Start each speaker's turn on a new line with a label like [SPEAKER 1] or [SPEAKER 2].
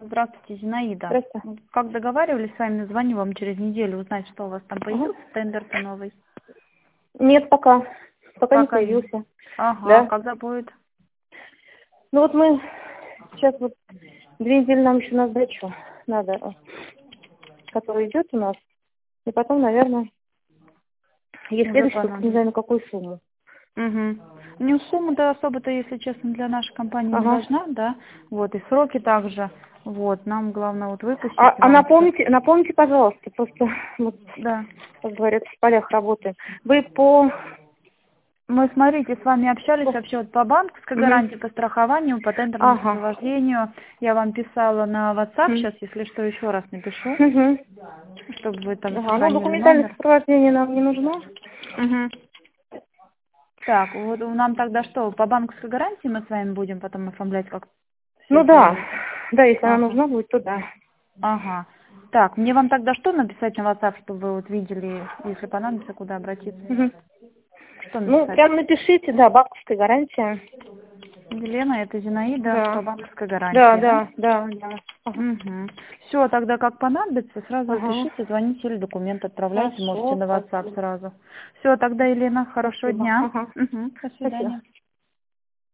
[SPEAKER 1] Здравствуйте, Зинаида.
[SPEAKER 2] Здравствуйте.
[SPEAKER 1] Как договаривались с вами, звоню вам через неделю узнать, что у вас там появился тендер-то новый.
[SPEAKER 2] Нет, пока не
[SPEAKER 1] Пока нет.
[SPEAKER 2] появился.
[SPEAKER 1] Ага,
[SPEAKER 2] Да.
[SPEAKER 1] когда будет?
[SPEAKER 2] Ну вот мы сейчас вот 2 недели нам еще на сдачу надо, который идет у нас. И потом, наверное, есть
[SPEAKER 1] Уже
[SPEAKER 2] следующий, только не
[SPEAKER 1] понадобится.
[SPEAKER 2] знаю на какую сумму.
[SPEAKER 1] Угу. Ну, сумма-то особо-то, если честно, для нашей компании не
[SPEAKER 2] Ага.
[SPEAKER 1] важна, да. Вот, и сроки также. Вот, нам главное вот выпустить
[SPEAKER 2] А
[SPEAKER 1] вам.
[SPEAKER 2] напомните, пожалуйста, просто, вот,
[SPEAKER 1] Да.
[SPEAKER 2] как говорят, в полях работаем. Вы по...
[SPEAKER 1] Мы, смотрите, с вами общались вообще вот по банковской
[SPEAKER 2] Мгм.
[SPEAKER 1] гарантии, по страхованию, по тендерному
[SPEAKER 2] Ага.
[SPEAKER 1] сопровождению. Я вам писала на WhatsApp,
[SPEAKER 2] Мгм.
[SPEAKER 1] сейчас, если что, еще раз напишу,
[SPEAKER 2] Мгм.
[SPEAKER 1] чтобы вы там
[SPEAKER 2] Ага. Ну,
[SPEAKER 1] сохранили
[SPEAKER 2] документальное
[SPEAKER 1] номер.
[SPEAKER 2] сопровождение нам не нужно.
[SPEAKER 1] Угу. Так, вот нам тогда что, по банковской гарантии мы с вами будем потом оформлять, как все
[SPEAKER 2] Ну да.
[SPEAKER 1] сделаете?
[SPEAKER 2] Да, если она
[SPEAKER 1] Ага.
[SPEAKER 2] нужна будет, то да.
[SPEAKER 1] Ага. Так, мне вам тогда что написать на WhatsApp, чтобы вы вот видели, если понадобится, куда обратиться?
[SPEAKER 2] Мгм.
[SPEAKER 1] Что
[SPEAKER 2] Ну,
[SPEAKER 1] написать?
[SPEAKER 2] прям напишите, да, банковская гарантия.
[SPEAKER 1] Елена, это Зинаида по
[SPEAKER 2] Да.
[SPEAKER 1] банковской
[SPEAKER 2] Да,
[SPEAKER 1] гарантии, да?
[SPEAKER 2] да, да, да. Ага.
[SPEAKER 1] Угу. Все, тогда как понадобится, сразу
[SPEAKER 2] Ага.
[SPEAKER 1] пишите, звоните или документ отправляйте, можете
[SPEAKER 2] Хорошо,
[SPEAKER 1] на WhatsApp
[SPEAKER 2] спасибо.
[SPEAKER 1] сразу. Все, тогда, Елена, хорошего
[SPEAKER 2] Спасибо.
[SPEAKER 1] дня.
[SPEAKER 2] Ага.
[SPEAKER 1] Угу. До
[SPEAKER 2] Спасибо.
[SPEAKER 1] свидания.